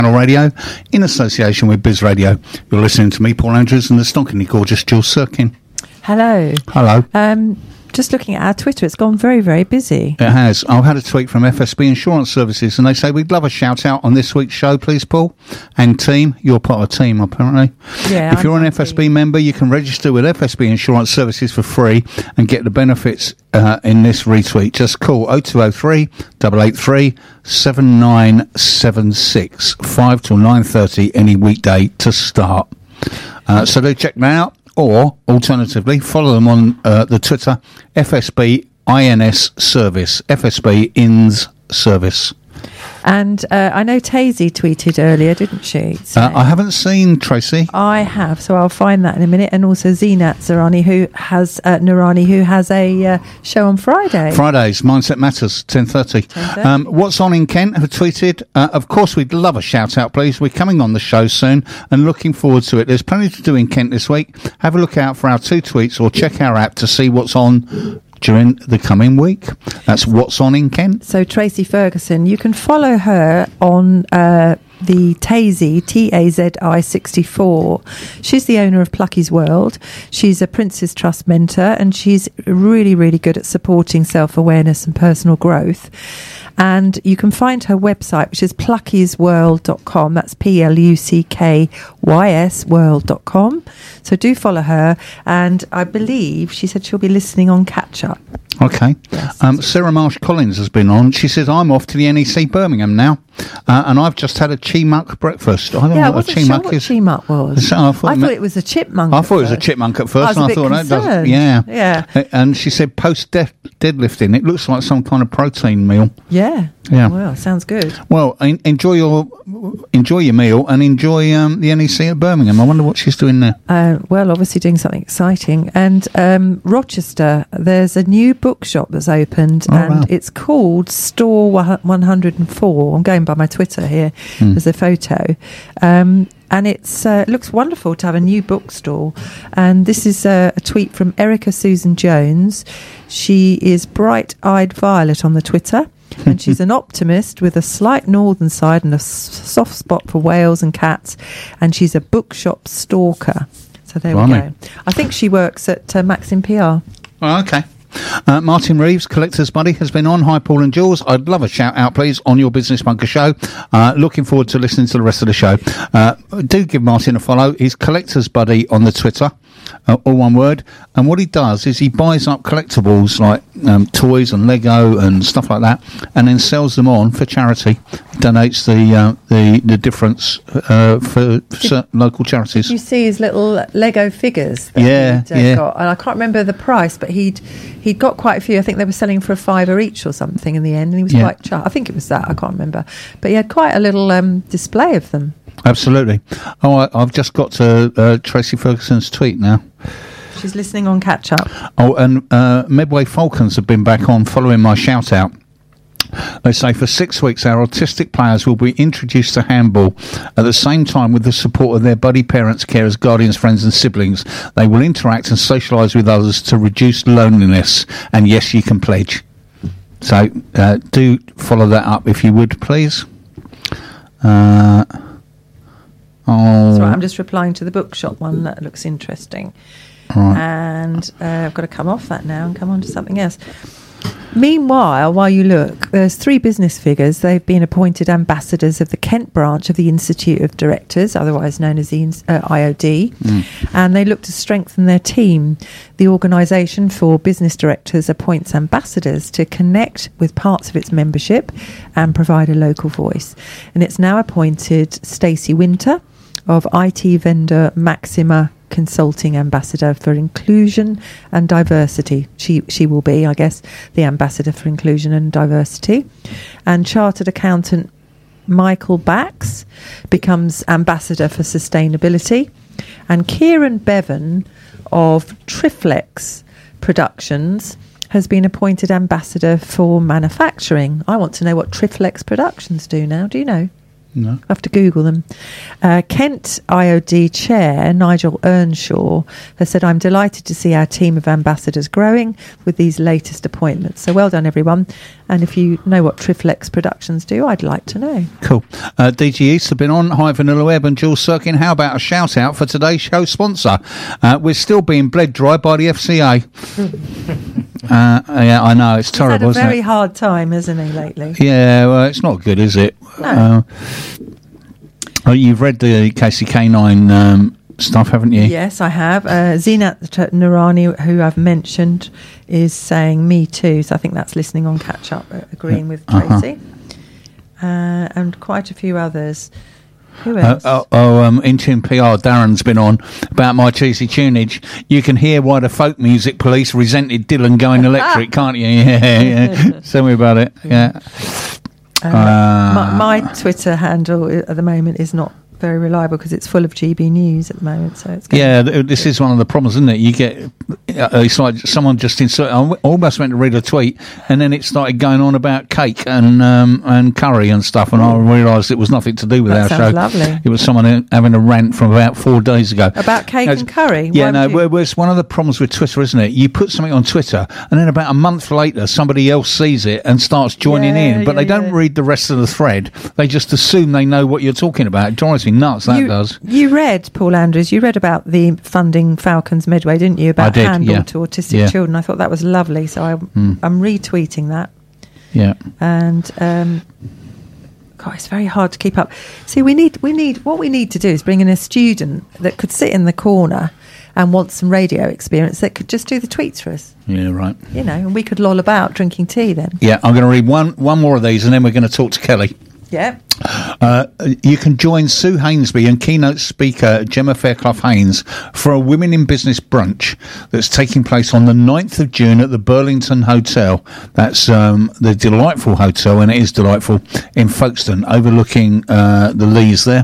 Radio in association with Biz Radio. You're listening to me, Paul Andrews, and the stonkingly gorgeous Jill Sirkin. Hello. Hello. Just looking at our Twitter, it's gone very, very busy. It has. I've had a tweet from FSB Insurance Services, and they say we'd love a shout out on this week's show, please, Paul. And team, you're part of a team, apparently. Yeah. If you're an FSB member, you can register with FSB Insurance Services for free and get the benefits in this retweet. Just call 0203 883 7976 5 till 9:30 any weekday to start. So do check them out. Or, alternatively, follow them on the Twitter, FSB INS Service, FSB INS Service. And I know Tazy tweeted earlier, didn't she? I haven't seen Tracy. I have, so I'll find that in a minute. And also Zinat Zarani, who has a show on Friday. Fridays, Mindset Matters, 10:30. What's on in Kent have tweeted, of course, we'd love a shout out, please. We're coming on the show soon and looking forward to it. There's plenty to do in Kent this week. Have a look out for our 2 tweets or check our app to see what's on during the coming week. That's what's on in Kent. So Tracy Ferguson, you can follow her on the Tazy, TAZI 64. She's the owner of Plucky's World. She's a Prince's Trust mentor, and she's really, really good at supporting self-awareness and personal growth. And you can find her website, which is pluckysworld.com. That's PLUCKYS world.com. So do follow her. And I believe she said she'll be listening on Catch Up. Okay. Yes, Sarah Marsh Collins has been on. She says, I'm off to the NEC Birmingham now. And I've just had a Chimuck breakfast. I don't know what a Chimuck is. Chimuck was. I thought it was a chipmunk. I thought it was a chipmunk at first. I thought that does. Yeah. And she said post deadlifting, it looks like some kind of protein meal. Yeah. Well, sounds good. Well, enjoy your meal and enjoy the NEC at Birmingham. I wonder what she's doing there. Well, obviously doing something exciting. And Rochester, there's a new bookshop that's opened, it's called Store 104. I'm going by my Twitter here. There's a photo. And it looks wonderful to have a new bookstore. And this is a tweet from Erica Susan Jones. She is bright-eyed violet on the Twitter. And she's an optimist with a slight northern side and a soft spot for whales and cats. And she's a bookshop stalker. So there we go. I think she works at Maxim PR. Oh, okay. Martin Reeves, Collector's Buddy, has been on. Hi, Paul and Jules. I'd love a shout out, please, on your Business Bunker show. Looking forward to listening to the rest of the show. Do give Martin a follow. He's Collector's Buddy on the Twitter. All one word. And what he does is he buys up collectibles like toys and Lego and stuff like that, and then sells them on for charity. He donates the difference for certain local charities. Did you see his little Lego figures? That he'd got? And I can't remember the price, but he'd got quite a few. I think they were selling for $5 each or something in the end, and he was quite chuffed. I think it was that. I can't remember, but he had quite a little display of them. Absolutely. Oh, I've just got to Tracy Ferguson's tweet now. She's listening on Catch Up. Oh, and Medway Falcons have been back on following my shout out. They say for 6 weeks our autistic players will be introduced to handball at the same time with the support of their buddy parents, carers, guardians, friends and siblings. They will interact and socialise with others to reduce loneliness. And yes, you can pledge. So do follow that up if you would, please. That's right, I'm just replying to the bookshop one. That looks interesting. Right. And I've got to come off that now and come on to something else. Meanwhile, while you look, there's 3 business figures. They've been appointed ambassadors of the Kent branch of the Institute of Directors, otherwise known as the IOD, and they look to strengthen their team. The organisation for business directors appoints ambassadors to connect with parts of its membership and provide a local voice. And it's now appointed Stacey Winter of IT vendor Maxima Consulting Ambassador for Inclusion and Diversity. She will be, I guess, the Ambassador for Inclusion and Diversity. And Chartered Accountant Michael Bax becomes Ambassador for Sustainability. And Kieran Bevan of Triflex Productions has been appointed Ambassador for Manufacturing. I want to know what Triflex Productions do now. Do you know? No. I have to Google them. Kent IOD Chair Nigel Earnshaw has said, I'm delighted to see our team of ambassadors growing with these latest appointments. So well done, everyone. And if you know what Triflex Productions do, I'd like to know. Cool. DG East have been on. Hi, Vanilla Web and Jules Sirkin. How about a shout out for today's show sponsor? We're still being bled dry by the FCA. Yeah, I know. It's terrible, He's had a very isn't it? hard time, hasn't he, lately? Yeah, well, it's not good, is it? No. You've read the Casey K9 stuff, haven't you? Yes, I have. Zinat Narani, who I've mentioned, is saying me too. So I think that's listening on catch up, agreeing with Tracy. And quite a few others. Who else? In Tune PR, Darren's been on about my cheesy tunage. You can hear why the folk music police resented Dylan going electric, can't you? Yeah. Tell me about it. Yeah. My Twitter handle at the moment is not very reliable because it's full of GB news at the moment. So it's this is one of the problems, isn't it? You get it's like someone just inserted. I almost went to read a tweet, and then it started going on about cake and curry and stuff, and I realised it was nothing to do with our show. Lovely. It was someone having a rant from about 4 days ago about cake and curry. Yeah, it's one of the problems with Twitter, isn't it? You put something on Twitter, and then about a month later, somebody else sees it and starts joining in, but they don't read the rest of the thread. They just assume they know what you're talking about. It drives me nuts. Does. You read, Paul Andrews, you read about the funding Falcons Midway, didn't you? About handball to autistic children. I thought that was lovely, so I'm retweeting that. Yeah. And God, it's very hard to keep up. See, we need what we need to do is bring in a student that could sit in the corner and want some radio experience that could just do the tweets for us. Yeah, right. You know, and we could loll about drinking tea then. Yeah, I'm going to read one more of these, and then we're going to talk to Kelly. Yeah. You can join Sue Hainsby and keynote speaker Gemma Fairclough-Haynes for a Women in Business brunch that's taking place on the 9th of June at the Burlington Hotel. That's the delightful hotel, and it is delightful, in Folkestone, overlooking the Leas there.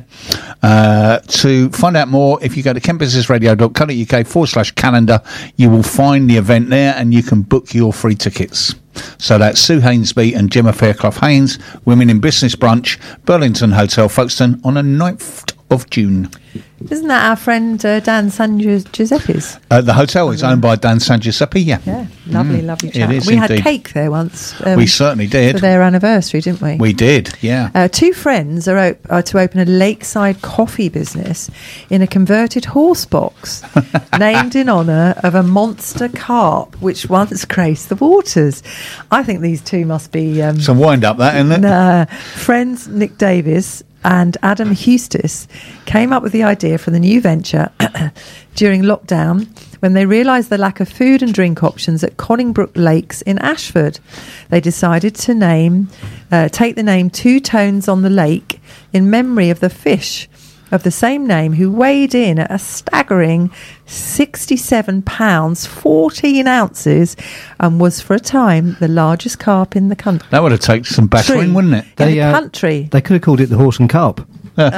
To find out more, if you go to kentbusinessradio.co.uk/calendar, you will find the event there, and you can book your free tickets. So that's Sue Hainsby and Gemma Fairclough-Haynes, Women in Business brunch, Burlington Hotel, Folkestone, on the 9th of June. Isn't that our friend Dan San Giuseppe's? The hotel is owned by Dan San Giuseppe, yeah. Yeah, lovely chat. It is we indeed. Had cake there once. We certainly did. For their anniversary, didn't we? We did, yeah. Two friends are to open a lakeside coffee business in a converted horse box named in honour of a monster carp which once graced the waters. I think these two must be... Some wind up, that, isn't it? Friends Nick Davis and Adam Hustis came up with the idea for the new venture during lockdown when they realised the lack of food and drink options at Conningbrook Lakes in Ashford. They decided to take the name Two Tones on the Lake in memory of the fish of the same name who weighed in at a staggering 67 pounds 14 ounces and was for a time the largest carp in the country. That would have taken some battering, wouldn't it? In the country. They could have called it the Horse and Carp.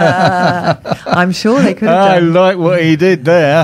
I'm sure they could have done. I like what he did there.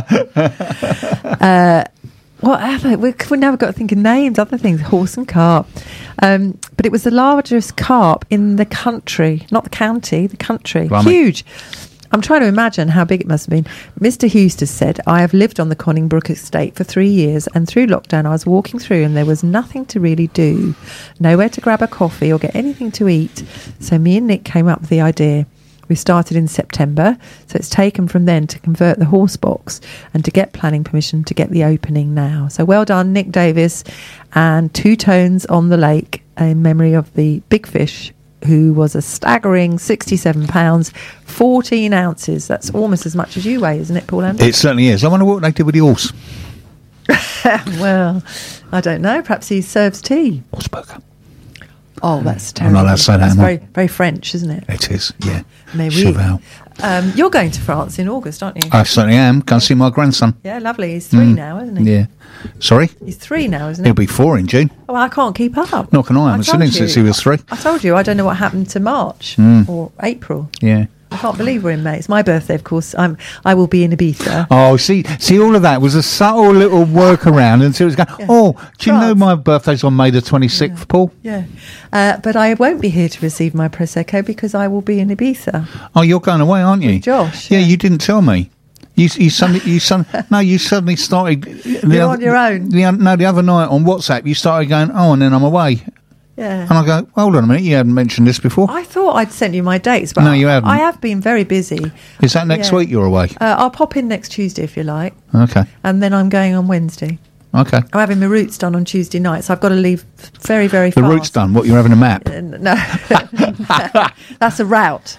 Whatever. We've never got to think of names, other things. Horse and carp. But it was the largest carp in the country, not the county, the country. Blimey. Huge. I'm trying to imagine how big it must have been. Mr. Hustis said, I have lived on the Conningbrook estate for 3 years, and through lockdown I was walking through and there was nothing to really do. Nowhere to grab a coffee or get anything to eat. So me and Nick came up with the idea. We started in September, so it's taken from then to convert the horse box and to get planning permission to get the opening now. So well done, Nick Davis and Two Tones on the Lake in memory of the big fish who was a staggering 67 pounds, 14 ounces. That's almost as much as you weigh, isn't it, Paul Andrews? It certainly is. I wonder what they did with the horse. Well, I don't know. Perhaps he serves tea. Horse burger. Oh, that's terrible. I'm not allowed to say that, It's am I? very, very French, isn't it? It is, yeah. Maybe. Cheval. You're going to France in August, aren't you? I certainly am. Go and see my grandson. Yeah, lovely. He's 3 now, isn't he? Yeah. Sorry? He's 3 now, isn't he? He'll be 4 in June. Oh, I can't keep up. Nor can I. I haven't seen him since he was 3. I told you, I don't know what happened to March or April. Yeah. I can't believe we're in May. It's my birthday, of course. I will be in Ibiza. Oh, see, all of that was a subtle little workaround until it was going, do you know my birthday's on May the 26th, Paul? Yeah. But I won't be here to receive my Prosecco because I will be in Ibiza. Oh, you're going away, aren't you? With Josh. Yeah, you didn't tell me. You suddenly started. You're on your own. The other night on WhatsApp, you started going, and then I'm away. Yeah. And I go, hold on a minute, you hadn't mentioned this before. I thought I'd sent you my dates, but No, you haven't. I have been very busy. Is that next week you're away? I'll pop in next Tuesday if you like. Okay. And then I'm going on Wednesday. Okay. I'm having my roots done on Tuesday night, so I've got to leave very, very fast. The roots done? What, you're having a map? No. That's a route.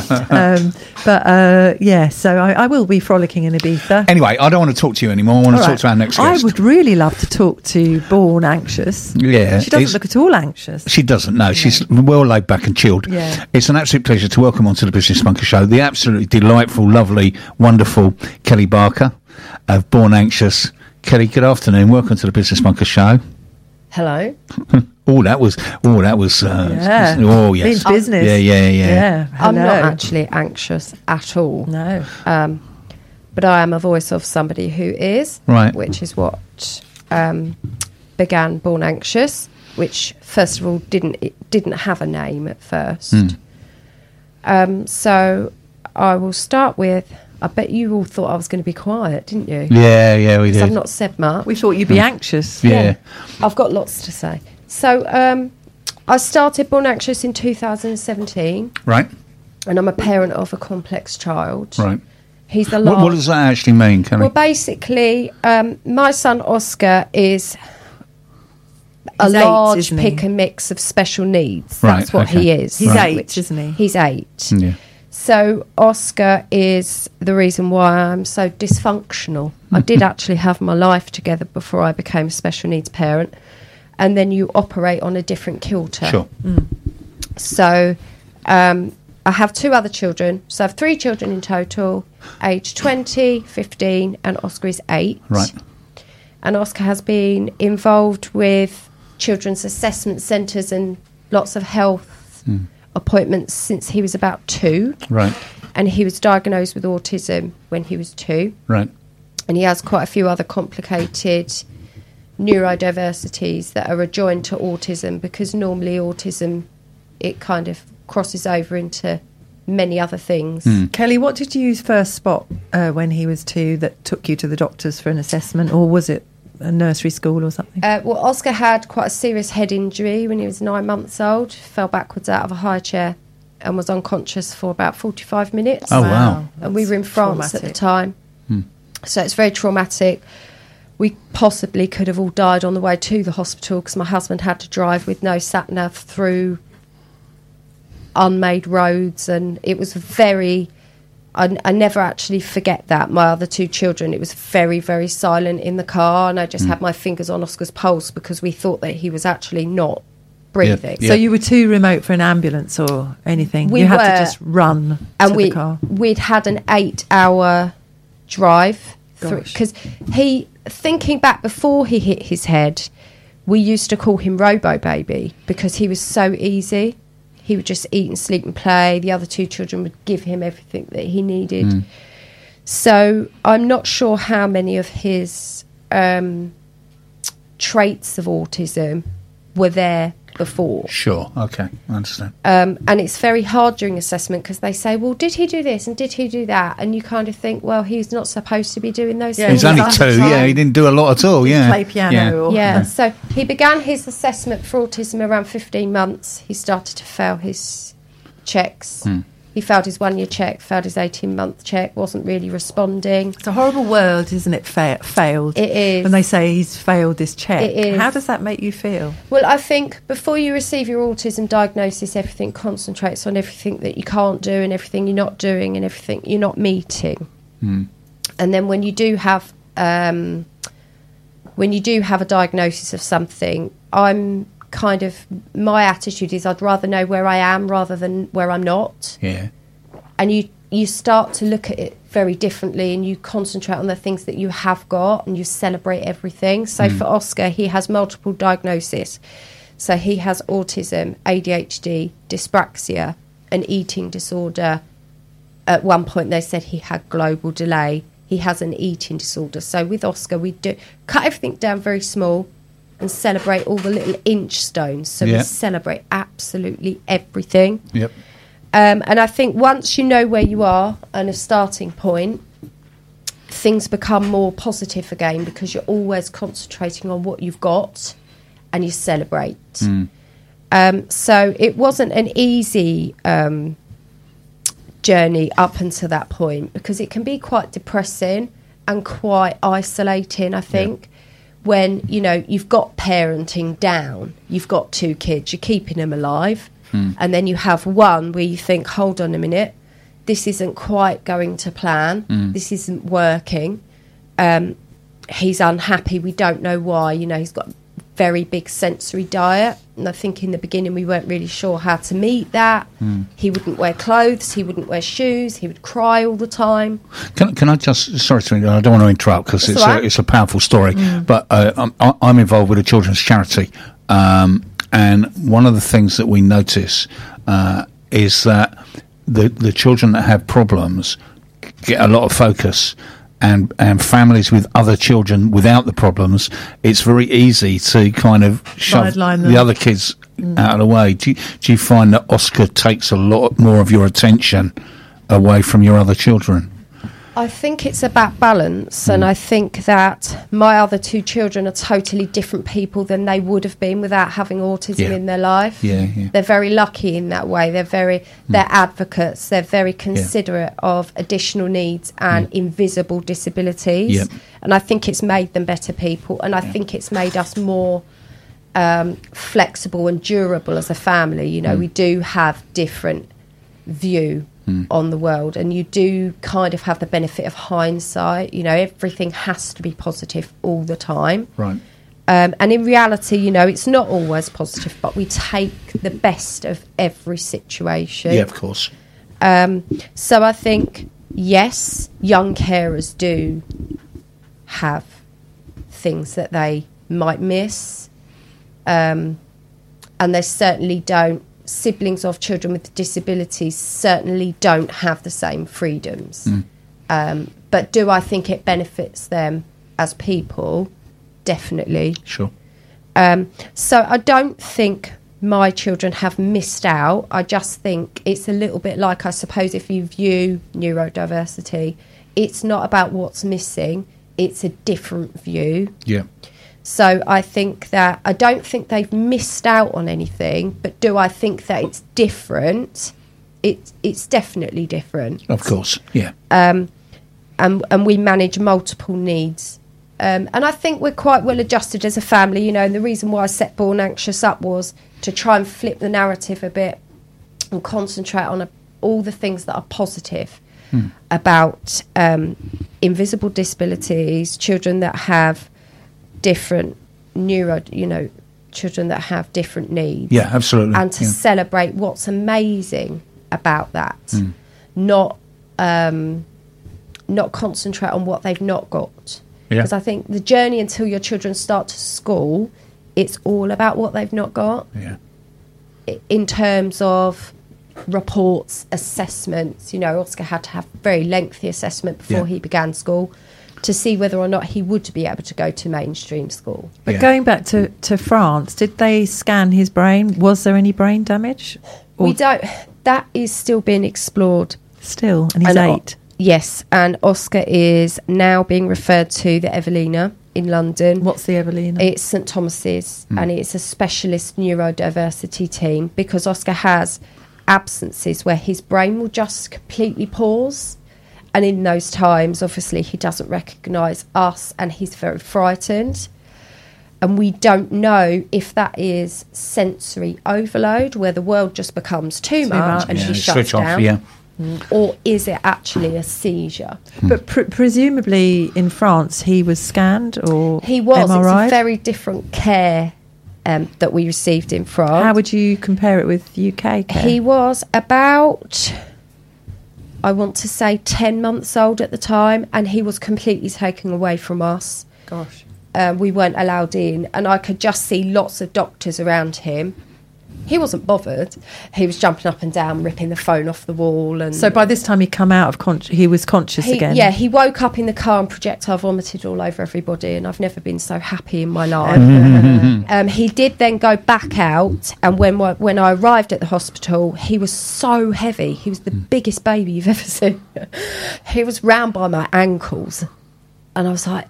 So I will be frolicking in Ibiza. Anyway, I don't want to talk to you anymore. I want to talk to our next guest. I would really love to talk to Born Anxious. Yeah. She doesn't look at all anxious. She doesn't, no. She's well laid back and chilled. Yeah. It's an absolute pleasure to welcome onto the Business Bunker Show the absolutely delightful, lovely, wonderful Kelly Barker of Born Anxious. Kelly, good afternoon. Welcome to the Business Bunker Show. Hello. That was. Yeah. Oh, yes. Business. Yeah. I'm not actually anxious at all. No. But I am a voice of somebody who is. Right. Which is what began Born Anxious, which first of all didn't have a name at first. So I will start with. I bet you all thought I was going to be quiet, didn't you? Yeah, we did. I've not said much. We thought you'd be anxious. Yeah. I've got lots to say. So I started Born Anxious in 2017. Right. And I'm a parent of a complex child. Right. He's the What does that actually mean, Kelly? Well, basically, my son Oscar is a He's 8, large isn't he? pick and mix of special needs. Right, That's what okay. he is. He's Right. 8, isn't he? He's 8. Yeah. So Oscar is the reason why I'm so dysfunctional. I did actually have my life together before I became a special needs parent. And then you operate on a different kilter. Sure. So I have 2 other children. So I have 3 children in total, age 20, 15, and Oscar is 8. Right. And Oscar has been involved with children's assessment centres and lots of health appointments since he was about 2. Right. And he was diagnosed with autism when he was 2. Right. And he has quite a few other complicated neurodiversities that are adjoined to autism, because normally autism, it kind of crosses over into many other things. Kelly, what did you first spot when he was 2 that took you to the doctors for an assessment, or was it a nursery school or something? Well, Oscar had quite a serious head injury when he was 9 months old, fell backwards out of a high chair and was unconscious for about 45 minutes. Oh, wow. And we were in France at the time. So it's very traumatic. We possibly could have all died on the way to the hospital because my husband had to drive with no sat-nav through unmade roads, and it was very... I never actually forget that. My other 2 children, it was very, very silent in the car, and I just had my fingers on Oscar's pulse because we thought that he was actually not breathing. Yeah. So you were too remote for an ambulance or anything? We you had were. to just run And to the car? we'd had an 8-hour drive Gosh. because he, thinking back before he hit his head, we used to call him Robo Baby because he was so easy. He would just eat and sleep and play. The other 2 children would give him everything that he needed. So I'm not sure how many of his traits of autism were there before. Sure. Okay. I understand. And it's very hard during assessment because they say, well, did he do this and did he do that? And you kind of think, well, he's not supposed to be doing those Yeah, things. He's only at 2. the time. Yeah, he didn't do a lot at all. Yeah. Play piano. Or, Yeah, so he began his assessment for autism around 15 months. He started to fail his checks. He failed his 1-year check, failed his 18-month check, wasn't really responding. It's a horrible word, isn't it? Failed. It is. When they say he's failed this check. It is. How does that make you feel? Well, I think before you receive your autism diagnosis, everything concentrates on everything that you can't do and everything you're not doing and everything you're not meeting. And then when you do have a diagnosis of something, my attitude is I'd rather know where I am rather than where I'm not. Yeah. And you start to look at it very differently, and you concentrate on the things that you have got and you celebrate everything. So for Oscar, he has multiple diagnoses. So he has autism, ADHD, dyspraxia, an eating disorder, at one point they said he had global delay. He has an eating disorder. So with Oscar, we do cut everything down very small and celebrate all the little inch stones. So we celebrate absolutely everything. Yep. And I think once you know where you are and a starting point, things become more positive again, because you're always concentrating on what you've got and you celebrate. So it wasn't an easy journey up until that point, because it can be quite depressing and quite isolating, I think, when, you know, you've got parenting down, you've got 2 kids, you're keeping them alive, and then you have one where you think, hold on a minute, this isn't quite going to plan, this isn't working, he's unhappy, we don't know why, you know, he's got a very big sensory diet, and I think in the beginning we weren't really sure how to meet that. He wouldn't wear clothes, he wouldn't wear shoes, he would cry all the time. Can I just, sorry to interrupt, I don't want to interrupt, because it's a powerful story, but I'm involved with a children's charity, and one of the things that we notice is that the children that have problems get a lot of focus, and families with other children without the problems, it's very easy to kind of shove the other kids out of the way. Do you find that Oscar takes a lot more of your attention away from your other children? I think it's about balance, and I think that my other 2 children are totally different people than they would have been without having autism in their life. They're very lucky in that way. They're advocates. They're very considerate of additional needs and invisible disabilities. And I think it's made them better people, and I think it's made us more flexible and durable as a family. You know, we do have different view on the world, and you do kind of have the benefit of hindsight. You know, everything has to be positive all the time, right? And in reality, you know, it's not always positive, but we take the best of every situation. Yeah, of course. So I think, yes, young carers do have things that they might miss, and they certainly don't. Siblings of children with disabilities certainly don't have the same freedoms. But do I think it benefits them as people? Definitely. Sure. So I don't think my children have missed out. I just think it's a little bit like, I suppose, if you view neurodiversity, it's not about what's missing, it's a different view. Yeah. So I think that, I don't think they've missed out on anything, but do I think that it's different? It's definitely different. Of course, yeah. And we manage multiple needs. And I think we're quite well adjusted as a family, you know, and the reason why I set Born Anxious up was to try and flip the narrative a bit and concentrate on all the things that are positive about invisible disabilities, children that have different children that have different needs. Yeah, absolutely. And to celebrate what's amazing about that. Not concentrate on what they've not got. Because I think the journey until your children start to school, it's all about what they've not got. Yeah. In terms of reports, assessments, you know, Oscar had to have a very lengthy assessment before he began school to see whether or not he would be able to go to mainstream school. But going back to France, did they scan his brain? Was there any brain damage? We don't. That is still being explored. Still, and he's 8. Yes, and Oscar is now being referred to the Evelina in London. What's the Evelina? It's St Thomas's, and it's a specialist neurodiversity team, because Oscar has absences where his brain will just completely pause. And in those times, obviously, he doesn't recognise us, and he's very frightened. And we don't know if that is sensory overload, where the world just becomes too much and he shuts down, or is it actually a seizure? But presumably in France, he was scanned, or he was. MRI'd? It's a very different care that we received in France. How would you compare it with UK care? He was about, I want to say, 10 months old at the time, and he was completely taken away from us. Gosh. We weren't allowed in, and I could just see lots of doctors around him, He wasn't bothered. He was jumping up and down, ripping the phone off the wall. And So by this time he'd come out of he was conscious again? Yeah, he woke up in the car and projectile vomited all over everybody, and I've never been so happy in my life. He did then go back out, and when I arrived at the hospital, he was so heavy. He was the biggest baby you've ever seen. He was round by my ankles. And I was like,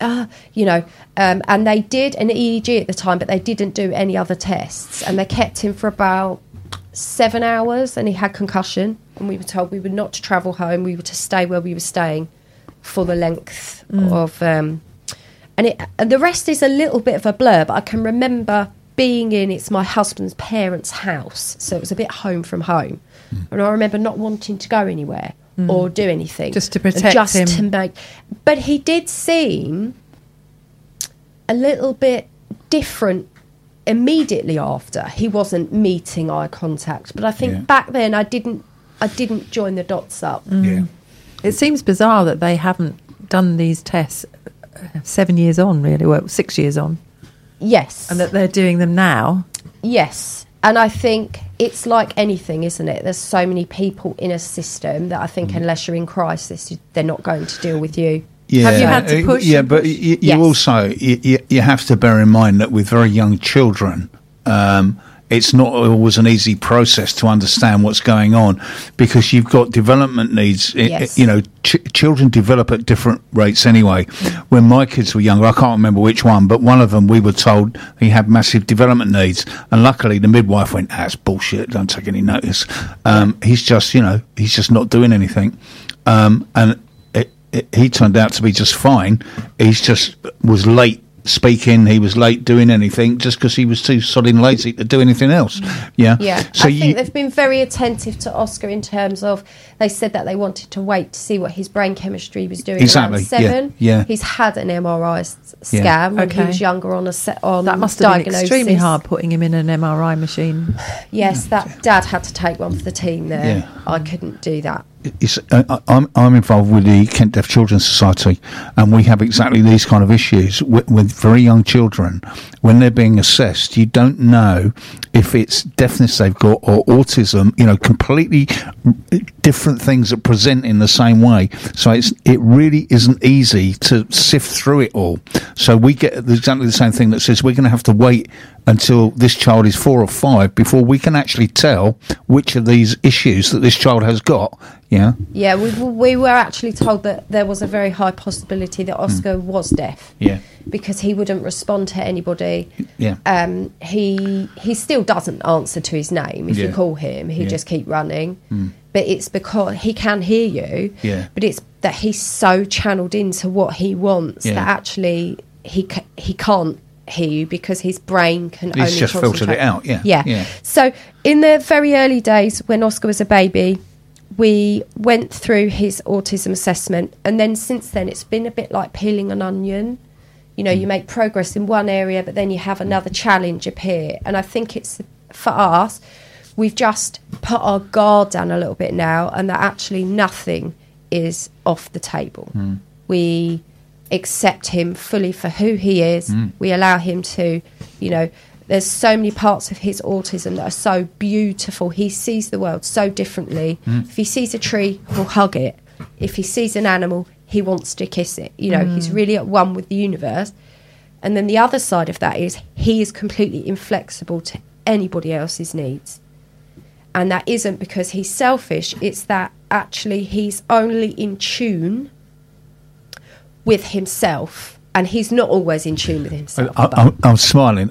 and they did an EEG at the time, but they didn't do any other tests. And they kept him for about 7 hours, and he had concussion. And we were told we were not to travel home. We were to stay where we were staying for the length of... and the rest is a little bit of a blur, but I can remember being it's my husband's parents' house. So it was a bit home from home. And I remember not wanting to go anywhere. Or do anything. Just to protect him. But he did seem a little bit different immediately after. He wasn't meeting eye contact. But I think back then I didn't join the dots up. Yeah. It seems bizarre that they haven't done these tests 7 years on, really. Well, 6 years on. Yes. And that they're doing them now. Yes. And I think it's like anything, isn't it? There's so many people in a system that I think unless you're in crisis, they're not going to deal with you. Yeah, have you had to push? Yeah, but you also you have to bear in mind that with very young children, it's not always an easy process to understand what's going on, because you've got development needs. Yes. Children develop at different rates anyway. When my kids were younger, I can't remember which one, but one of them we were told he had massive development needs, and luckily the midwife went, "That's bullshit. Don't take any notice. He's just not doing anything," and he turned out to be just fine. He's just was late speaking, he was late doing anything just because he was too sodding lazy to do anything else. Yeah. So I think they've been very attentive to Oscar in terms of, they said that they wanted to wait to see what his brain chemistry was doing. Exactly. Around 7. Yeah. He's had an MRI scan when he was younger on that must have been extremely hard putting him in an MRI machine. Yes, that Dad had to take one for the team there. Yeah. I couldn't do that. I'm involved with the Kent Deaf Children's Society, and we have exactly these kind of issues with very young children. When they're being assessed, you don't know if it's deafness they've got or autism, completely different things that present in the same way. So it really isn't easy to sift through it all. So we get exactly the same thing that says we're going to have to wait until this child is 4 or 5 before we can actually tell which of these issues that this child has got. Yeah, we were actually told that there was a very high possibility that Oscar was deaf. Yeah, because he wouldn't respond to anybody. Yeah, he still doesn't answer to his name if you call him. He just keep running. But it's because he can hear you. Yeah, but it's that he's so channeled into what he wants that actually he can't hear you because his brain can only just filtered it out. Yeah. So in the very early days when Oscar was a baby, we went through his autism assessment, and then since then it's been a bit like peeling an onion. You make progress in one area, but then you have another challenge appear. And I think it's, for us, we've just put our guard down a little bit now, and that actually nothing is off the table. We accept him fully for who he is. We allow him to, there's so many parts of his autism that are so beautiful. He sees the world so differently. If he sees a tree, he'll hug it. If he sees an animal, he wants to kiss it. He's really at one with the universe. And then the other side of that is he is completely inflexible to anybody else's needs. And that isn't because he's selfish. It's that actually he's only in tune with himself. And he's not always in tune with himself. I'm smiling.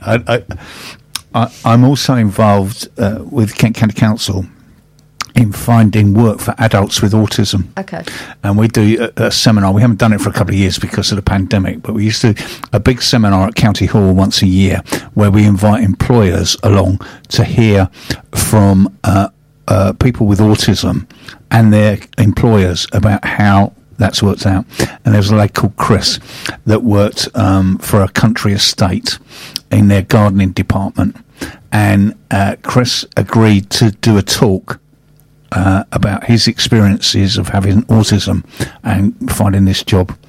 I'm also involved with Kent County Council in finding work for adults with autism. Okay. And we do a seminar. We haven't done it for a couple of years because of the pandemic, but we used to do a big seminar at County Hall once a year where we invite employers along to hear from people with autism and their employers about how that's worked out. And there was a lady called Chris that worked for a country estate in their gardening department, and Chris agreed to do a talk about his experiences of having autism and finding this job.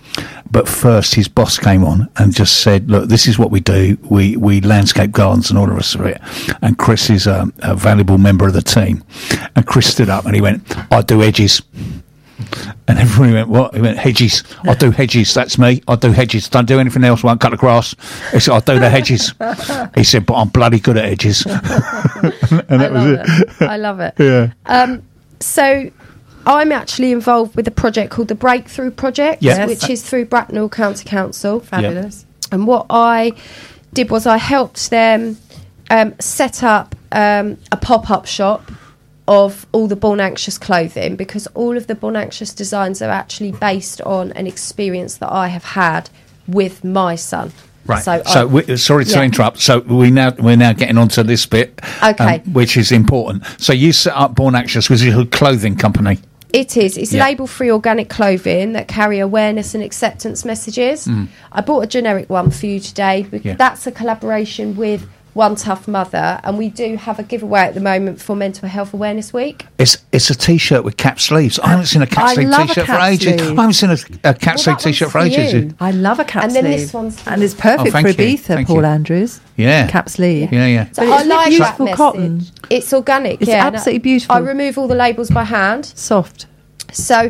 But first, his boss came on and just said, "Look, this is what we do. We landscape gardens and all the rest of it." And Chris is a valuable member of the team. And Chris stood up and he went, "I do hedges." And everybody went, "What?" He went, "Hedges. I do hedges. That's me. I do hedges. Don't do anything else. Won't cut the grass." He said, "I do the hedges." He said, "But I'm bloody good at hedges." And that was it. I love it. Yeah. So I'm actually involved with a project called the Breakthrough Project, Yes. which is through Bracknell County Council. Fabulous. And what I did was I helped them set up a pop-up shop of all the Born Anxious clothing, because all of the Born Anxious designs are actually based on an experience that I have had with my son. Right. So sorry to yeah. interrupt. So we're now getting onto this bit, Okay. which is important. So you set up Born Anxious, which is a clothing company. It is. It's Yeah. label-free organic clothing that carry awareness and acceptance messages. I bought a generic one for you today. Yeah. That's a collaboration with One Tough Mother, and we do have a giveaway at the moment for Mental Health Awareness Week. It's a T-shirt with cap sleeves. I haven't seen a cap I sleeve love a T-shirt for cap ages. sleeve. I haven't seen a cap sleeve that T-shirt one's for for ages. you. I love a cap And sleeve. then this one's and it's perfect thank for you. Ibiza, Thank Paul you. Andrews. Yeah. Cap sleeve. Yeah. So But I it's like beautiful that cotton. message. It's organic. It's yeah, and absolutely beautiful. I remove all the labels by hand. Soft. So,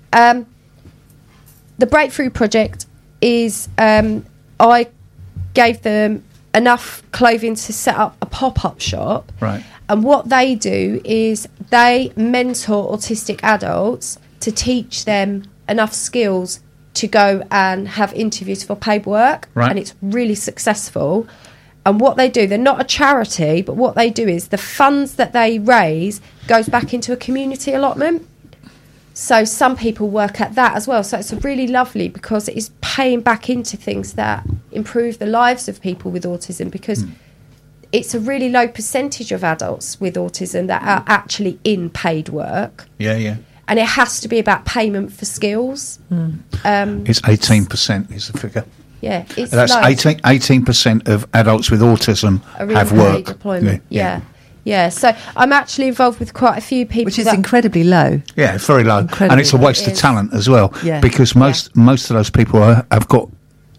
the Breakthrough Project is I gave them enough clothing to set up a pop-up shop. Right. And what they do is they mentor autistic adults to teach them enough skills to go and have interviews for paid work. Right. And it's really successful. And what they do, they're not a charity, but what they do is the funds that they raise goes back into a community allotment. So some people work at that as well. So it's really lovely because it is paying back into things that improve the lives of people with autism, because it's a really low percentage of adults with autism that are actually in paid work. Yeah. And it has to be about payment for skills. It's 18% is the figure. Yeah, it's That's low. 18% of adults with autism Are in have paid work. employment. Yeah. So I'm actually involved with quite a few people. Which is that- incredibly low. Yeah, it's very low, Incredibly and it's a low. waste It of is. talent as well. Yeah. Because most of those people have got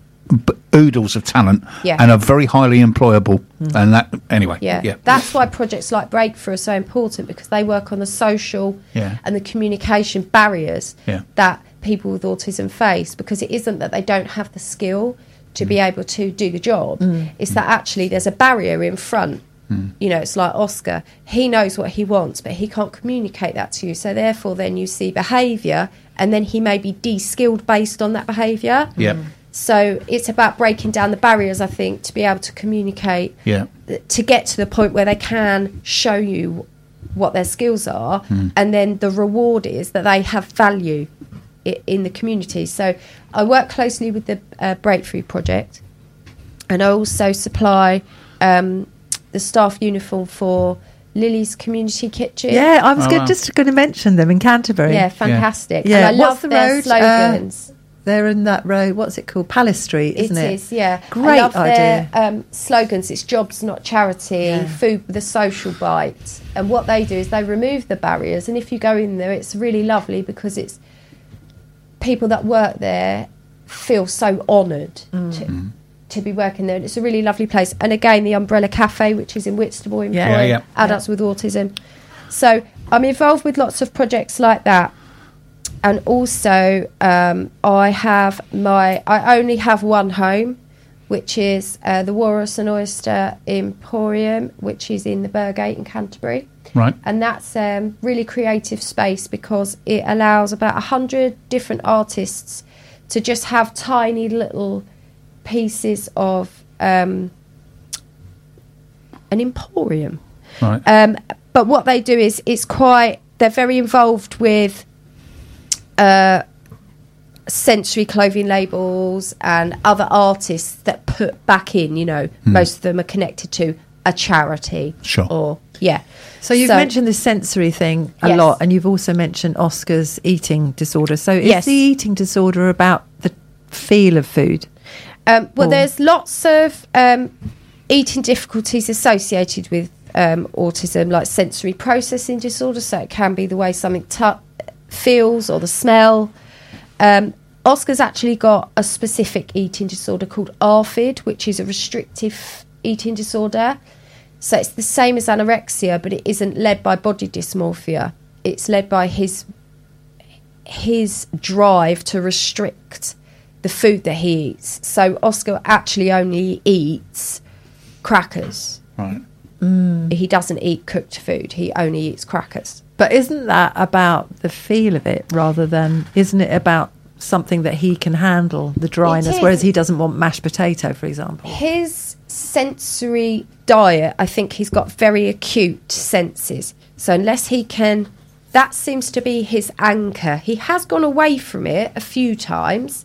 oodles of talent Yeah. and are very highly employable. And that anyway. Yeah. That's why projects like Breakthrough are so important, because they work on the social Yeah. and the communication barriers Yeah. that people with autism face, because it isn't that they don't have the skill to be able to do the job. It's that actually there's a barrier in front. You know, it's like Oscar. He knows what he wants, but he can't communicate that to you. So therefore then you see behaviour, and then he may be de-skilled based on that behaviour. Yeah. So it's about breaking down the barriers, I think, to be able to communicate, Yeah. to get to the point where they can show you what their skills are, and then the reward is that they have value in the community. So I work closely with the Breakthrough Project, and I also supply the staff uniform for Lily's Community Kitchen. Yeah, I was Oh, wow. just going to mention them in Canterbury. Yeah, fantastic. Yeah. And I What's love the their road? slogans. They're in that road. What's it called? Palace Street, isn't it? It is, yeah. Great I love idea. their slogans. It's jobs, not charity. Yeah. Food with a social bite. And what they do is they remove the barriers. And if you go in there, it's really lovely, because it's people that work there feel so honoured to be working there. And it's a really lovely place. And again, the Umbrella Cafe, which is in Whitstable, employ Yeah. adults with autism. So I'm involved with lots of projects like that. And also, I only have one home, which is the Walrus and Oyster Emporium, which is in the Burgate in Canterbury. Right. And that's a really creative space, because it allows about 100 different artists to just have tiny little pieces of an emporium. Right. But what they do is they're very involved with sensory clothing labels and other artists that put back in, most of them are connected to a charity. Sure. So you've mentioned the sensory thing a Yes. lot, and you've also mentioned Oscar's eating disorder. So is Yes. the eating disorder about the feel of food? Well, there's lots of eating difficulties associated with autism, like sensory processing disorder. So it can be the way something feels or the smell. Oscar's actually got a specific eating disorder called ARFID, which is a restrictive eating disorder. So it's the same as anorexia, but it isn't led by body dysmorphia. It's led by his drive to restrict the food that he eats. So Oscar actually only eats crackers. Right. He doesn't eat cooked food. He only eats crackers. But isn't that about the feel of it rather than, isn't it about something that he can handle, the dryness, is. whereas he doesn't want mashed potato, for example? His sensory diet, I think he's got very acute senses. So unless he can, that seems to be his anchor. He has gone away from it a few times,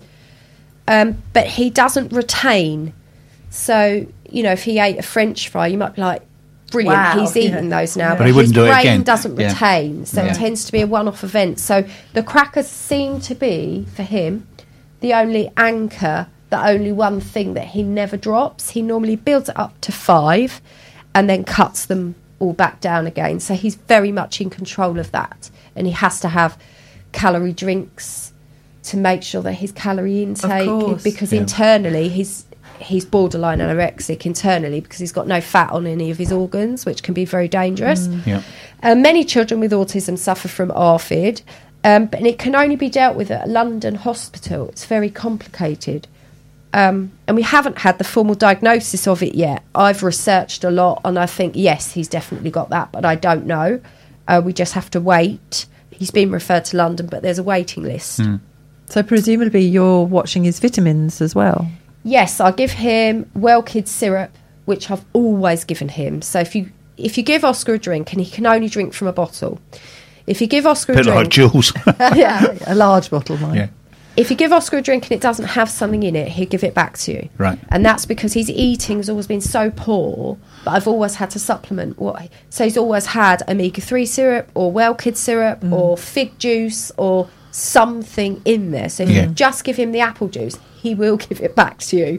but he doesn't retain. So, you know, if he ate a French fry, you might be like, brilliant, Wow, he's eaten those now. But he wouldn't do it his brain again. doesn't Yeah. retain, so Yeah. it tends to be a one-off event. So the crackers seem to be, for him, the only anchor, the only one thing that he never drops. He normally builds it up to 5 and then cuts them all back down again. So he's very much in control of that. And he has to have calorie drinks to make sure that his calorie intake, course. because Yeah. internally he's borderline anorexic internally because he's got no fat on any of his organs, which can be very dangerous. Yeah. Many children with autism suffer from ARFID, but it can only be dealt with at a London hospital. It's very complicated. And we haven't had the formal diagnosis of it yet. I've researched a lot and I think, yes, he's definitely got that, but I don't know. We just have to wait. He's been referred to London, but there's a waiting list. So presumably you're watching his vitamins as well. Yes, I give him Well Kids syrup, which I've always given him. So if you give Oscar a drink, and he can only drink from a bottle, if you give Oscar a Bit like drink, Jules. Yeah, a large bottle, mine. Yeah. if you give Oscar a drink and it doesn't have something in it, he'll give it back to you. Right. And that's because his eating has always been so poor, but I've always had to supplement. So he's always had omega-3 syrup or Well Kids syrup or fig juice or something in there. So if Yeah. you just give him the apple juice, he will give it back to you.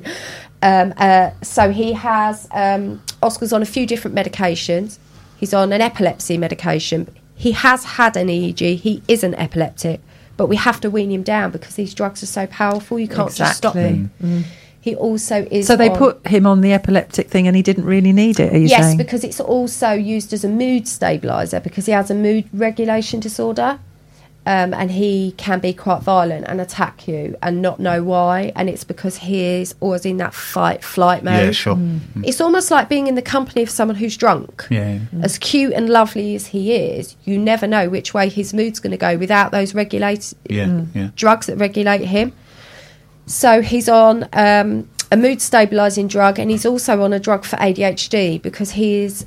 So he has, Oscar's on a few different medications. He's on an epilepsy medication. He has had an EEG. He isn't epileptic, but we have to wean him down because these drugs are so powerful. You can't just stop Exactly. them. He also is. So they on- put him on the epileptic thing and he didn't really need it, are you yes, saying? because it's also used as a mood stabiliser because he has a mood regulation disorder. And he can be quite violent and attack you and not know why. And it's because he's always in that fight-flight mode. Yeah, sure. It's almost like being in the company of someone who's drunk. Yeah. As cute and lovely as he is, you never know which way his mood's going to go without those Yeah. drugs that regulate him. So he's on a mood stabilising drug, and he's also on a drug for ADHD because he's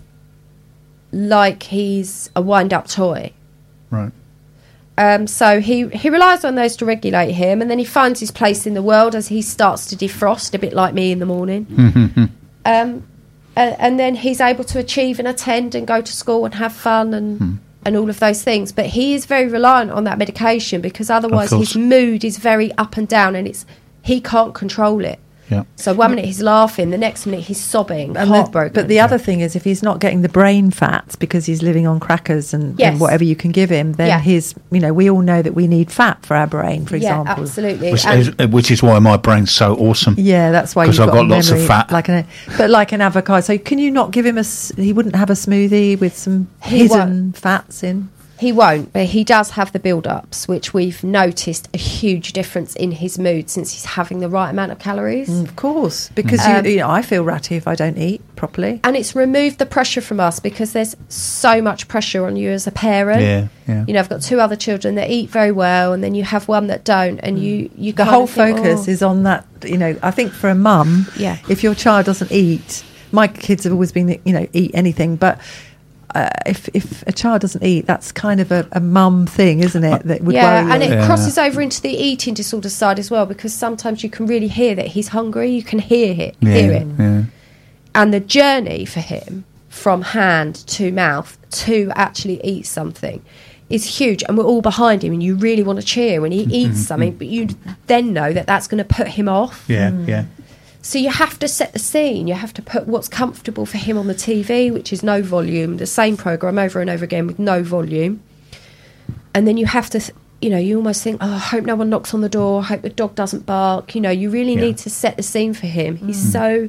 a wind-up toy. Right. So he relies on those to regulate him, and then he finds his place in the world as he starts to defrost, a bit like me in the morning. And then he's able to achieve and attend and go to school and have fun and all of those things. But he is very reliant on that medication because otherwise course. his mood is very up and down, and he can't control it. Yeah. So one minute he's laughing, the next minute he's sobbing, And heartbroken. but the other thing is, if he's not getting the brain fat because he's living on crackers and Yes. whatever you can give him, then Yeah. we all know that we need fat for our brain, for yeah, example. absolutely. Which is why my brain's so awesome. Yeah, that's why 'Cause you've I've got lots of memory fat. like an avocado. So can you not give him he wouldn't have a smoothie with some He hidden fats in? He won't, but he does have the build-ups, which we've noticed a huge difference in his mood since he's having the right amount of calories. Of course, because I feel ratty if I don't eat properly. And it's removed the pressure from us because there's so much pressure on you as a parent. Yeah. You know, I've got 2 other children that eat very well, and then you have one that don't, and you The kind whole of think, focus oh. is on that. I think for a mum, Yeah. if your child doesn't eat, my kids have always been, eat anything, but if a child doesn't eat, that's kind of a mum thing, isn't it? That would Yeah, worry and you. it crosses over into the eating disorder side as well, because sometimes you can really hear that he's hungry. You can hear it. Yeah. And the journey for him from hand to mouth to actually eat something is huge, and we're all behind him, and you really want to cheer when he eats something, but you then know that that's going to put him off. Yeah. So you have to set the scene. You have to put what's comfortable for him on the TV, which is no volume, the same programme over and over again with no volume. And then you have to you know, you almost think, oh, I hope no one knocks on the door, I hope the dog doesn't bark. You know, you really need to set the scene for him. He's so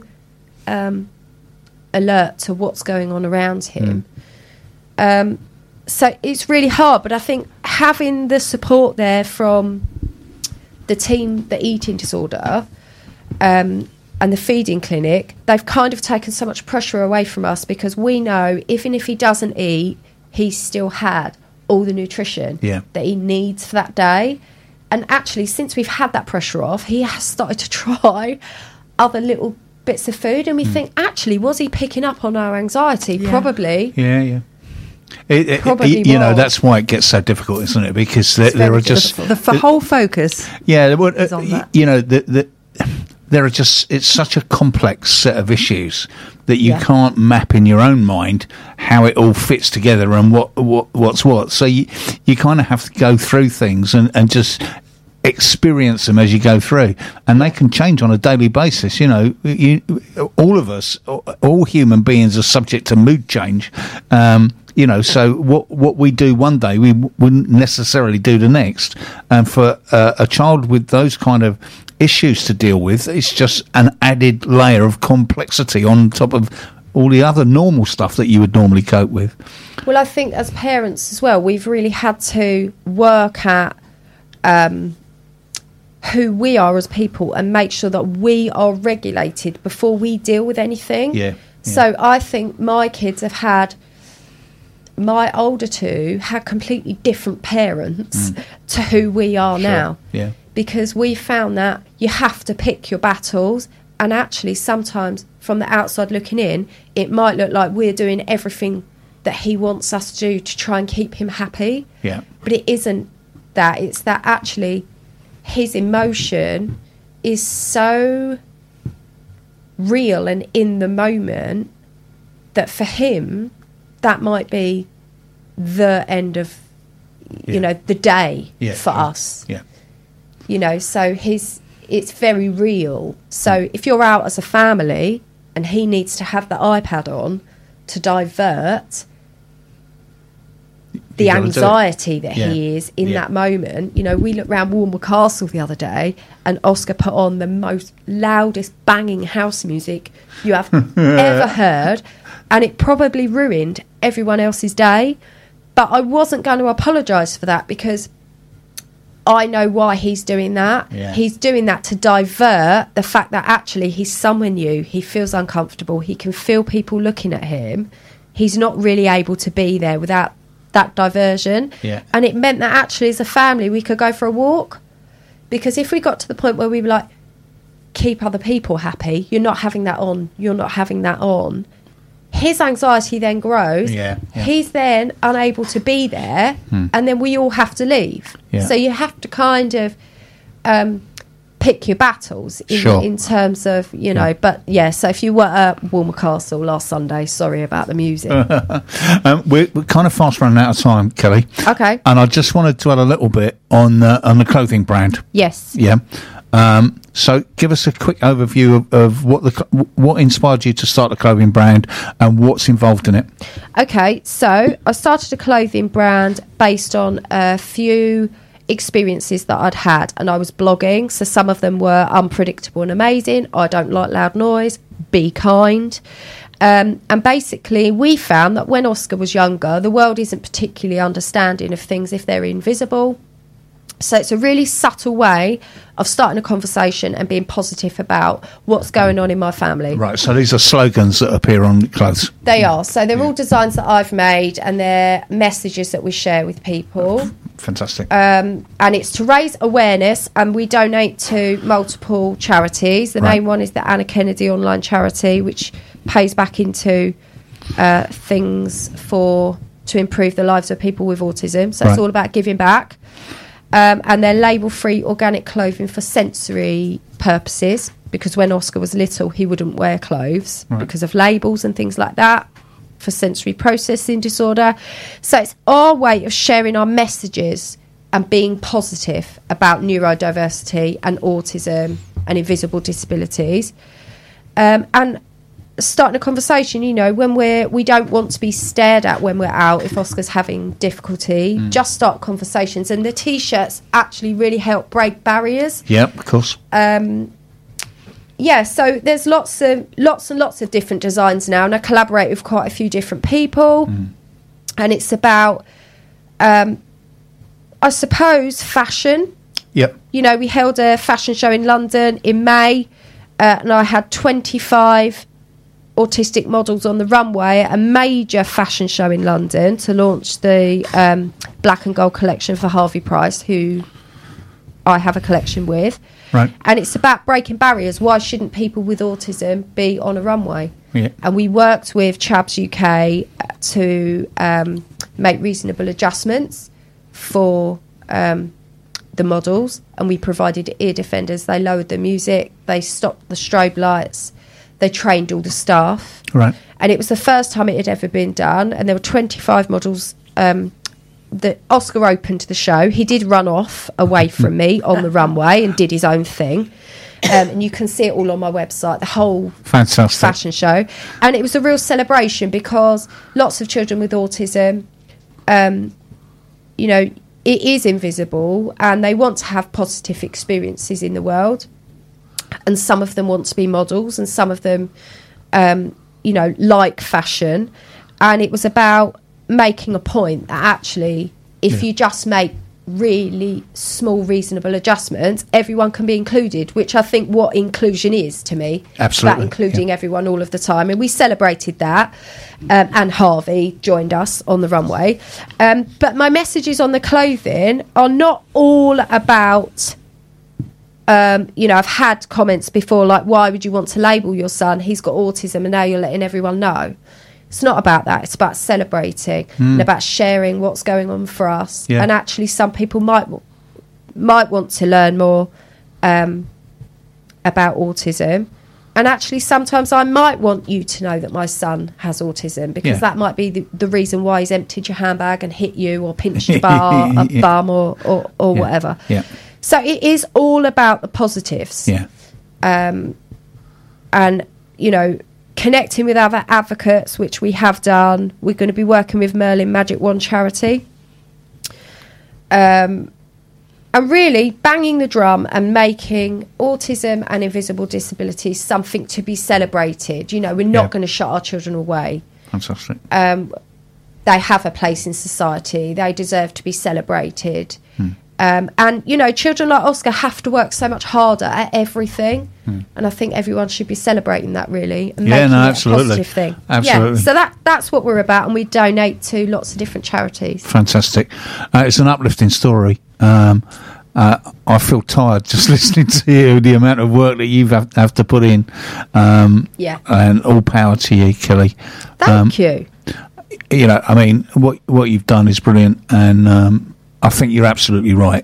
alert to what's going on around him. So it's really hard, but I think having the support there from the team, the eating disorder, and the feeding clinic, they've kind of taken so much pressure away from us, because we know even if he doesn't eat, he's still had all the nutrition that he needs for that day. And actually, since we've had that pressure off, he has started to try other little bits of food, and we think, actually, was he picking up on our anxiety? Probably. Probably you know, that's why it gets so difficult, isn't it? Because there are just the whole focus. Is on that. You know, there are just, it's such a complex set of issues that you can't map in your own mind how it all fits together and what's what. So you kind of have to go through things and just experience them as you go through, and they can change on a daily basis. You know, all of us, all human beings, are subject to mood change. You know, so what we do one day, we wouldn't necessarily do the next. And for a child with those kind of issues to deal with, it's just an added layer of complexity on top of all the other normal stuff that you would normally cope with. Well, I think as parents as well, we've really had to work at who we are as people and make sure that we are regulated before we deal with anything. So I think my kids have had, my older two had completely different parents to who we are now. Because we found that you have to pick your battles, and actually sometimes from the outside looking in, it might look like we're doing everything that he wants us to do to try and keep him happy. But it isn't that. It's that actually his emotion is so real and in the moment that for him, that might be the end of, you know, the day for us. You know, so it's very real. So if you're out as a family and he needs to have the iPad on to divert the anxiety that he is in that moment. You know, we looked around Warnwood Castle the other day and Oscar put on the most loudest banging house music you have ever heard, and it probably ruined everyone else's day. But I wasn't going to apologise for that, because I know why he's doing that. He's doing that to divert the fact that actually he's somewhere new. He feels uncomfortable. He can feel people looking at him. He's not really able to be there without that diversion. And it meant that actually as a family we could go for a walk, because if we got to the point where we were like, keep other people happy, you're not having that on, you're not having that on, his anxiety then grows. He's then unable to be there, and then we all have to leave. So you have to kind of pick your battles in terms of, you know. But so if you were at Warnwood Castle last Sunday, sorry about the music. We're kind of fast running out of time, Kelly. Okay. And I just wanted to add a little bit on the clothing brand. Yes. So give us a quick overview of what inspired you to start the clothing brand and what's involved in it. Okay, so I started a clothing brand based on a few experiences that I'd had, and I was blogging. So some of them were unpredictable and amazing. I don't like loud noise. Be kind. And basically we found that when Oscar was younger, the world isn't particularly understanding of things if they're invisible. So it's a really subtle way of starting a conversation and being positive about what's going on in my family. Right, so these are slogans that appear on clothes. They are. So they're all designs that I've made, and they're messages that we share with people. Fantastic. And it's to raise awareness, and we donate to multiple charities. The main one is the Anna Kennedy online charity, which pays back into things to improve the lives of people with autism. So it's all about giving back. And they're label-free organic clothing for sensory purposes, because when Oscar was little, he wouldn't wear clothes because of labels and things like that, for sensory processing disorder. So it's our way of sharing our messages and being positive about neurodiversity and autism and invisible disabilities. And starting a conversation, you know, when we don't want to be stared at when we're out. If Oscar's having difficulty, just start conversations, and the T-shirts actually really help break barriers. Yep, of course. Yeah, so there's lots and lots of different designs now, and I collaborate with quite a few different people, and it's about, I suppose, fashion. Yep. You know, we held a fashion show in London in May, and I had 25 autistic models on the runway at a major fashion show in London to launch the Black and Gold collection for Harvey Price, who I have a collection with. Right. And it's about breaking barriers. Why shouldn't people with autism be on a runway? Yeah. And we worked with Chabs UK to make reasonable adjustments for the models, and we provided ear defenders. They lowered the music, they stopped the strobe lights, they trained all the staff. Right. And it was the first time it had ever been done, and there were 25 models. That Oscar opened the show. He did run off away from me on the runway and did his own thing. And you can see it all on my website, the whole Fantastic fashion show. And it was a real celebration because lots of children with autism, you know, it is invisible and they want to have positive experiences in the world. And some of them want to be models and some of them, you know, like fashion. And it was about making a point that actually if you just make really small reasonable adjustments, everyone can be included, which I think what inclusion is to me. Absolutely. About including everyone all of the time, and we celebrated that, and Harvey joined us on the runway, but my messages on the clothing are not all about you know, I've had comments before like, why would you want to label your son, he's got autism and now you're letting everyone know. It's not about that. It's about celebrating and about sharing what's going on for us. Yeah. And actually, some people might want to learn more about autism. And actually, sometimes I might want you to know that my son has autism, because that might be the reason why he's emptied your handbag and hit you or pinched your bum or whatever. Yeah. So it is all about the positives. Yeah. And, you know, connecting with other advocates, which we have done. We're going to be working with Merlin Magic Wand charity, and really banging the drum and making autism and invisible disabilities something to be celebrated. You know, we're not going to shut our children away. Fantastic. They have a place in society. They deserve to be celebrated. And, you know, children like Oscar have to work so much harder at everything. And I think everyone should be celebrating that, really, and making it absolutely. a positive thing. Absolutely. Yeah, so that's what we're about, and we donate to lots of different charities. Fantastic. It's an uplifting story. I feel tired just listening to you, the amount of work that you have to put in. And all power to you, Kelly. Thank you. You know, I mean, what you've done is brilliant, and I think you're absolutely right.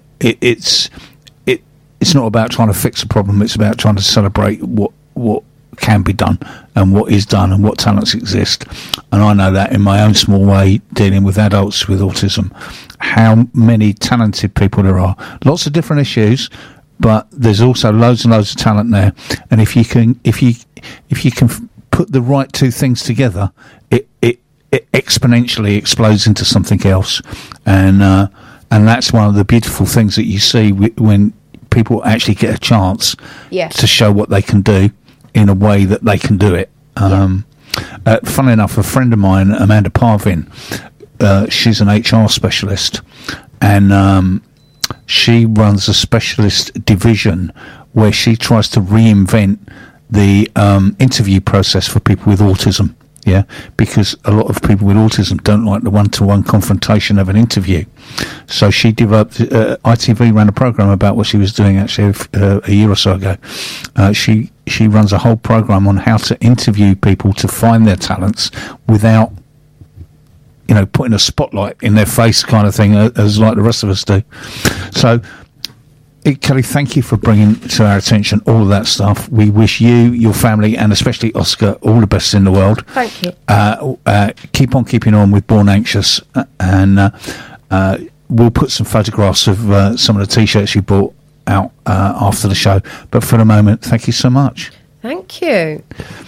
It's not about trying to fix a problem. It's about trying to celebrate what can be done and what is done and what talents exist. And I know that in my own small way, dealing with adults with autism, how many talented people there are. Lots of different issues, but there's also loads and loads of talent there. And if you can put the right two things together, it exponentially explodes into something else. And that's one of the beautiful things that you see when people actually get a chance to show what they can do in a way that they can do it. Funnily enough, a friend of mine, Amanda Parvin, she's an HR specialist, and she runs a specialist division where she tries to reinvent the interview process for people with autism. Yeah, because a lot of people with autism don't like the one-to-one confrontation of an interview. So she developed, ITV ran a program about what she was doing actually a year or so ago. She runs a whole program on how to interview people to find their talents without, you know, putting a spotlight in their face kind of thing, as like the rest of us do. So, Kelly, thank you for bringing to our attention all of that stuff. We wish you, your family, and especially Oscar, all the best in the world. Thank you. Keep on keeping on with Born Anxious, and we'll put some photographs of some of the T-shirts you bought out after the show. But for the moment, thank you so much. Thank you.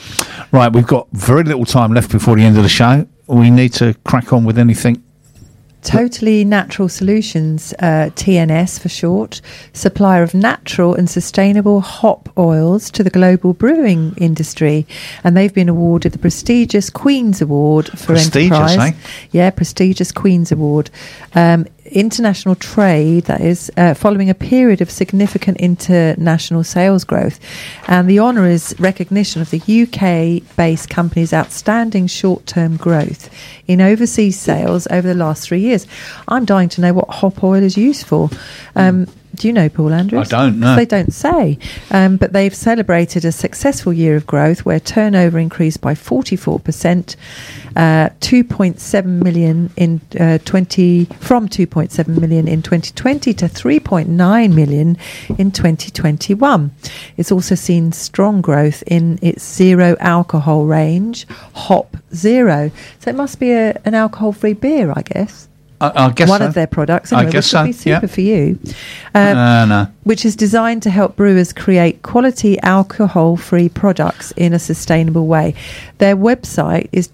Right, we've got very little time left before the end of the show. We need to crack on with anything. Totally Natural Solutions, TNS for short, supplier of natural and sustainable hop oils to the global brewing industry. And they've been awarded the prestigious Queen's Award for Prestigious, Enterprise. eh? Yeah, prestigious Queen's Award. International trade, that is, following a period of significant international sales growth. And the honour is recognition of the UK-based company's outstanding short-term growth in overseas sales over the last 3 years. I'm dying to know what hop oil is used for. Do you know, Paul Andrews? I don't know. They don't say. But they've celebrated a successful year of growth where turnover increased by 44%, 2.7 million in from 2.7 million in 2020 to 3.9 million in 2021. It's also seen strong growth in its zero alcohol range, Hop Zero. So it must be an alcohol-free beer, I guess. I guess One so. of their products, anyway, I guess which would be so, yeah. super for you. No. Which is designed to help brewers create quality alcohol-free products in a sustainable way. Their website is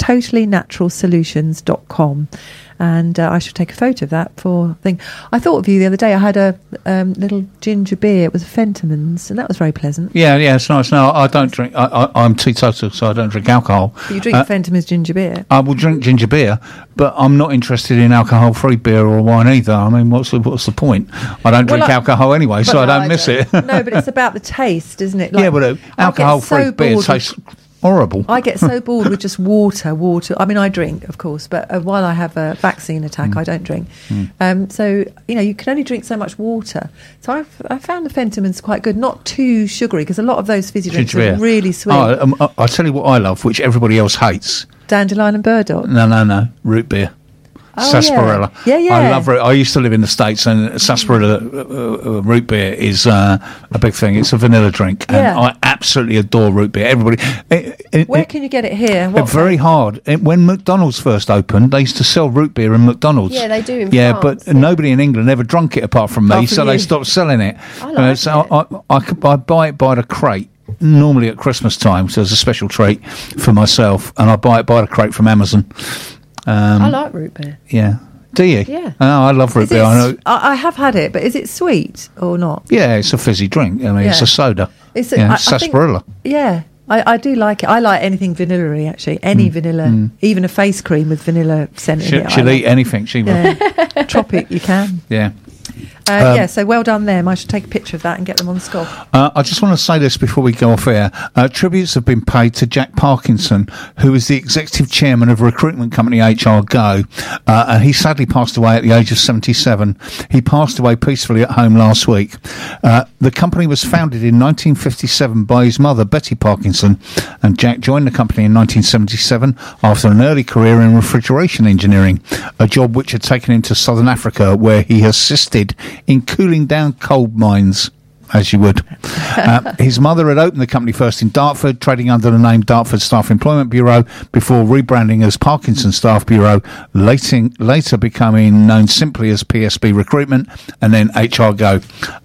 totallynaturalsolutions.com. And I should take a photo of that for thing. I thought of you the other day. I had a little ginger beer. It was a Fentimans, and that was very pleasant. Yeah, it's nice. No, I don't drink. I'm teetotal, so I don't drink alcohol. But you drink Fentimans ginger beer. I will drink ginger beer, but I'm not interested in alcohol-free beer or wine either. I mean, what's the point? I don't drink alcohol anyway, so I don't miss it. No, but it's about the taste, isn't it? Yeah, but alcohol-free beer tastes horrible. I get so bored with just water. I mean, I drink, of course, but while I have a vaccine attack, I don't drink. So, you can only drink so much water. So I found the Fentimans quite good, not too sugary, because a lot of those fizzy drinks are really sweet. I'll tell you what I love, which everybody else hates. Dandelion and burdock? No. Root beer. Sarsaparilla. Yeah. I love it. I used to live in the States, and sarsaparilla root beer is a big thing. It's a vanilla drink, and I absolutely adore root beer. Everybody. Where can you get it here? Very hard. When McDonald's first opened, they used to sell root beer in McDonald's. Yeah, they do in France. France, But nobody in England ever drunk it apart from me, so they stopped selling it. I like so I buy it by the crate. Normally at Christmas time, so it's a special treat for myself, and I buy it by the crate from Amazon. I like root beer. Yeah. Do you? Yeah. Oh, I love root beer. I have had it, but is it sweet or not? Yeah, it's a fizzy drink. I mean, it's a soda. Sarsaparilla. I do like it. I like anything vanilla-y, actually. Any vanilla, even a face cream with vanilla scent in it. She'll eat anything, she will. Chop it, you can. Yeah. So well done them. I should take a picture of that and get them on the scoff. I just want to say this before we go off air. Tributes have been paid to Jack Parkinson, who is the executive chairman of recruitment company HR Go. And he sadly passed away at the age of 77. He passed away peacefully at home last week. The company was founded in 1957 by his mother, Betty Parkinson, and Jack joined the company in 1977 after an early career in refrigeration engineering, a job which had taken him to Southern Africa, where he assisted in cooling down coal mines, as you would. His mother had opened the company first in Dartford, trading under the name Dartford Staff Employment Bureau, before rebranding as Parkinson Staff Bureau, later becoming known simply as PSB Recruitment, and then HR Go.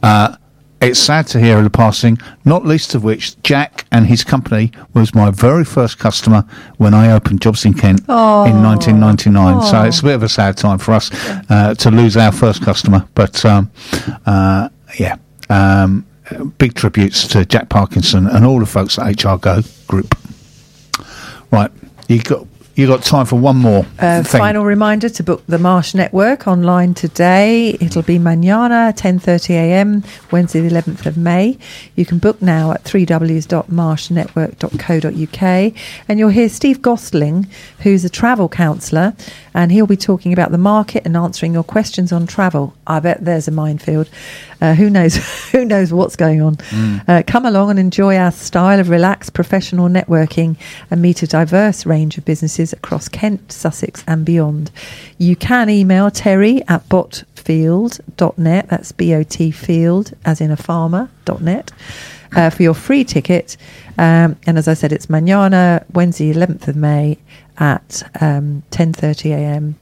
It's sad to hear of the passing, not least of which Jack and his company was my very first customer when I opened Jobs in Kent in 1999. So it's a bit of a sad time for us to lose our first customer. But, big tributes to Jack Parkinson and all the folks at HR Go Group. Right, you got time for one more thing. Final reminder to book the Marsh Network online today. It'll be mañana, 10:30 a.m, Wednesday the 11th of May. You can book now at www.marshnetwork.co.uk. And you'll hear Steve Gosling, who's a travel counsellor, and he'll be talking about the market and answering your questions on travel. I bet there's a minefield. Who knows what's going on. Come along and enjoy our style of relaxed professional networking and meet a diverse range of businesses across Kent, Sussex and beyond. You can email Terry at botfield.net, that's B-O-T field, as in a farmer.net, for your free ticket. And as I said, it's mañana, Wednesday 11th of May at 10:30 a.m,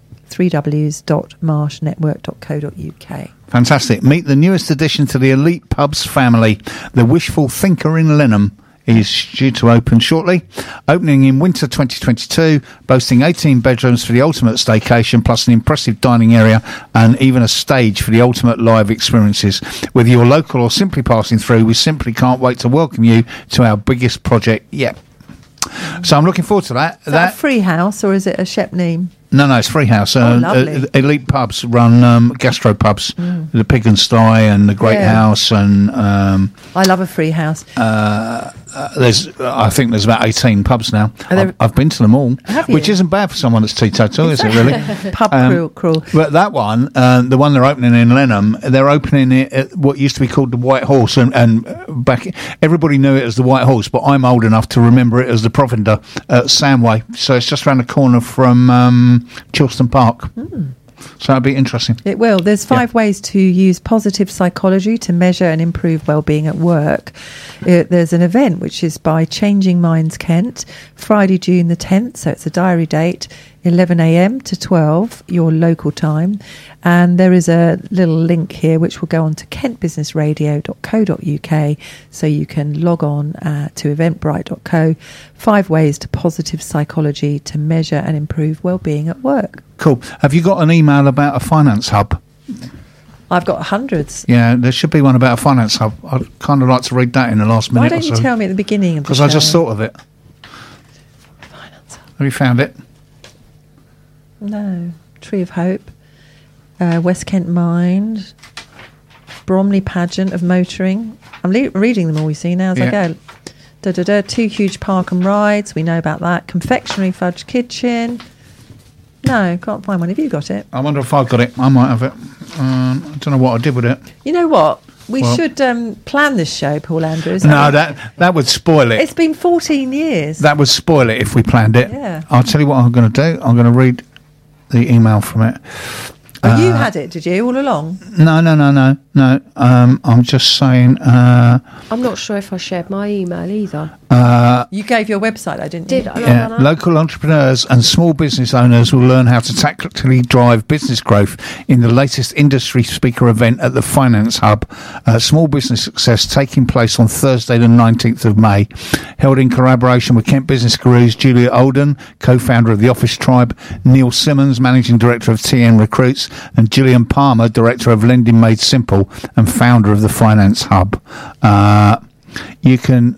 www.marshnetwork.co.uk. Fantastic. Meet the newest addition to the elite pubs family, the Wishful Thinker in Lenham. is due to open shortly, opening in winter 2022, boasting 18 bedrooms for the ultimate staycation, plus an impressive dining area and even a stage for the ultimate live experiences. Whether you're local or simply passing through, we simply can't wait to welcome you to our biggest project yet. So I'm looking forward to that. Is that a free house or is it a Shep name? No, it's free house. Lovely. Elite pubs run gastro pubs, the Pig and Sty and the Great House, and I love a free house. I think there's about 18 pubs now. I've been to them all, which isn't bad for someone that's teetotal, is it really? Pub crawl. But that one, the one they're opening in Lenham, they're opening it at what used to be called the White Horse, and back everybody knew it as the White Horse, but I'm old enough to remember it as the Provender at Sandway. So it's just around the corner from Chilston Park. So that'd be interesting. It will. There's 5 ways to use positive psychology to measure and improve well-being at work. There's an event which is by Changing Minds Kent, Friday, June the 10th. So it's a diary date, 11 a.m. to 12, your local time. And there is a little link here which will go on to kentbusinessradio.co.uk, so you can log on to eventbrite.co. 5 ways to positive psychology to measure and improve well-being at work. Cool. Have you got an email about a finance hub? I've got hundreds. Yeah, there should be one about a finance hub. I'd kind of like to read that in the last minute. Why don't you tell me at the beginning of the show? Because I just thought of it. Finance hub. Have you found it? No. Tree of Hope. West Kent Mind. Bromley Pageant of Motoring. I'm reading them all, you see, now as I go. 2 huge park and rides. We know about that. Confectionery Fudge Kitchen. No, can't find one. Have you got it? I wonder if I've got it. I might have it. I don't know what I did with it. You know what? We should plan this show, Paul Andrews. No, that would spoil it. It's been 14 years. That would spoil it if we planned it. Yeah. I'll tell you what I'm going to do. I'm going to read the email from it. You had it, did you, all along? No. I'm just saying. I'm not sure if I shared my email either. You gave your website, though, didn't you? Did I? Yeah, local entrepreneurs and small business owners will learn how to tactically drive business growth in the latest industry speaker event at the Finance Hub. Small business success taking place on Thursday the 19th of May. Held in collaboration with Kent Business Gurus, Julia Olden, co-founder of the Office Tribe, Neil Simmons, managing director of TN Recruits, and Gillian Palmer, director of Lending Made Simple and founder of the Finance Hub. You can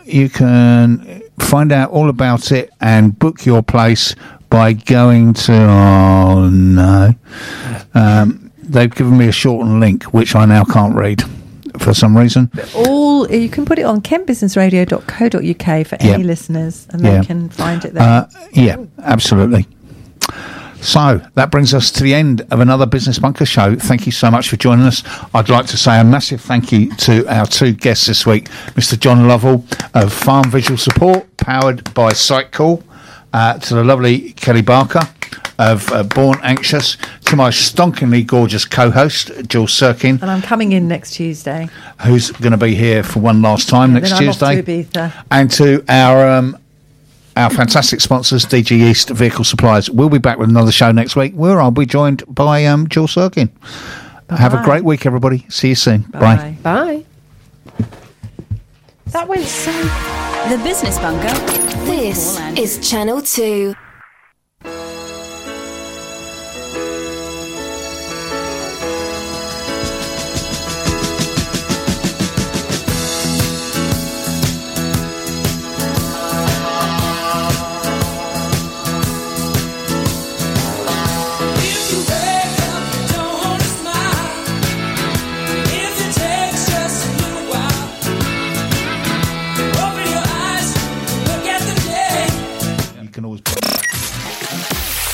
find out all about it and book your place by going to they've given me a shortened link which I now can't read for some reason. You can put it on kentbusinessradio.co.uk for any listeners, and they can find it there. Absolutely. So that brings us to the end of another Business Bunker show. Thank you so much for joining us. I'd like to say a massive thank you to our 2 guests this week, Mr. John Lovell of Farm Visual Support, powered by Sitecool, to the lovely Kelly Barker of Born Anxious, to my stonkingly gorgeous co-host, Jules Sirkin. And I'm coming in next Tuesday. Who's going to be here for one last time next Tuesday. I'm off to Ibiza. And to our fantastic sponsors, DG East Vehicle Suppliers. We'll be back with another show next week where I'll be joined by Jules Sirkin. Have a great week, everybody. See you soon. Bye. Bye. That went so... The Business Bunker. This is Channel 2.